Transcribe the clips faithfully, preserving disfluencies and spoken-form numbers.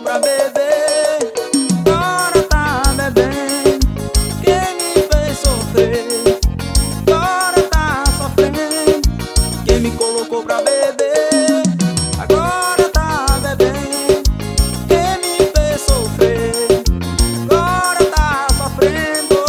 colocou pra beber, agora tá bebendo. Quem me fez sofrer, agora tá sofrendo. Quem me colocou pra beber, agora tá bebendo. Quem me fez sofrer, agora tá sofrendo.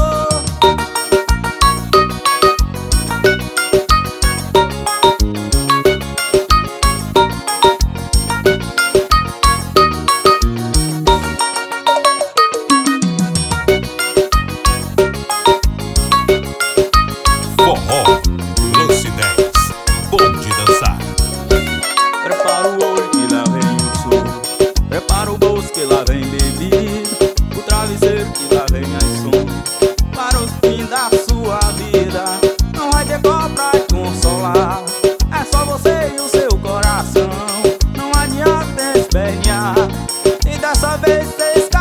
Forró, Lance dez, bom de dançar. Prepara o olho que lá vem o sol, prepara o bolso que lá vem bebida, o travesseiro que lá vem mais som. Para o fim da sua vida, não vai ter qual pra te consolar. É só você e o seu coração, não adianta espernear. E dessa vez você